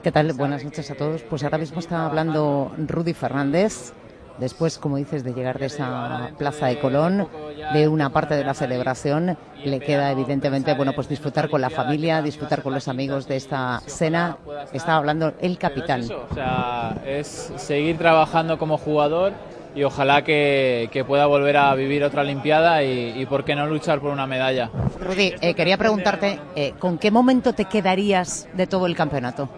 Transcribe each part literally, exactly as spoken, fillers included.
¿Qué tal? Buenas noches a todos. Pues ahora mismo está hablando Rudy Fernández, después, como dices, de llegar de esa plaza de Colón, de una parte de la celebración. Le queda, evidentemente, bueno, pues disfrutar con la familia, disfrutar con los amigos de esta cena. Está hablando el capitán. Es eso, o sea, es seguir trabajando como jugador y ojalá que, que pueda volver a vivir otra Olimpiada y, y por qué no luchar por una medalla. Rudy, eh, quería preguntarte, eh, ¿con qué momento te quedarías de todo el campeonato?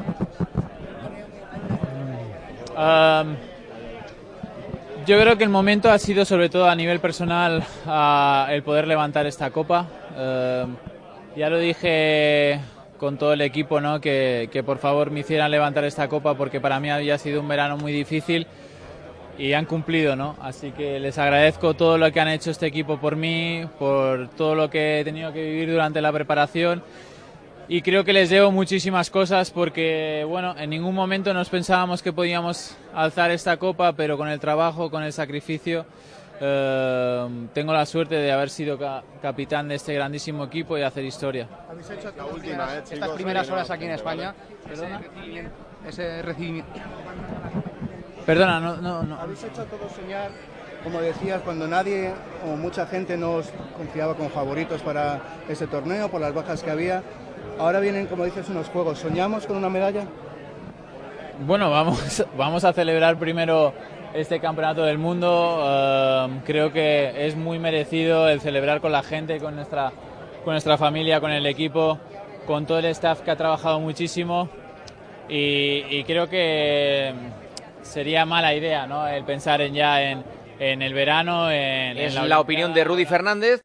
Um, yo creo que el momento ha sido, sobre todo a nivel personal, uh, el poder levantar esta copa. Uh, ya lo dije con todo el equipo, ¿no? que, que por favor me hicieran levantar esta copa porque para mí había sido un verano muy difícil y han cumplido, ¿no? Así que les agradezco todo lo que han hecho este equipo por mí, por todo lo que he tenido que vivir durante la preparación. Y creo que les debo muchísimas cosas porque, bueno, en ningún momento nos pensábamos que podíamos alzar esta copa, pero con el trabajo, con el sacrificio, eh, tengo la suerte de haber sido ca capitán de este grandísimo equipo y hacer historia. Habéis hecho esta última, eh, estas primeras horas aquí en España, ¿perdona? Ese recibimiento. Perdona, no, no, no. Habéis hecho a todos soñar, como decías, cuando nadie o mucha gente no os confiaba como favoritos para ese torneo, por las bajas que había. Ahora vienen, como dices, unos juegos. ¿Soñamos con una medalla? Bueno, vamos, vamos a celebrar primero este campeonato del mundo. Uh, creo que es muy merecido el celebrar con la gente, con nuestra, con nuestra familia, con el equipo, con todo el staff que ha trabajado muchísimo. Y, y creo que sería mala idea, ¿no? El pensar en ya en, en el verano. En, es en la, la opinión de Rudy Fernández.